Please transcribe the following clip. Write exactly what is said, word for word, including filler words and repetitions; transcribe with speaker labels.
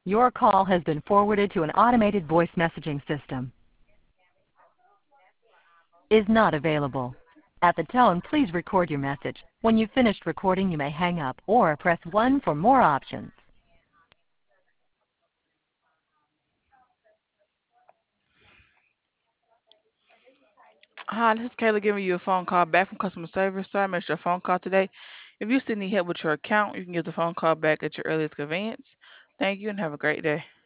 Speaker 1: Your call has been forwarded to an automated voice messaging system. Is not available. At the tone, please record your message. When you've finished recording, you may hang up or press one for more options.
Speaker 2: Hi, this is Kayla giving you a phone call back from customer service. Sorry I missed your phone call today. If you still need help with your account, you can give the phone call back at your earliest convenience. Thank you and have a great day.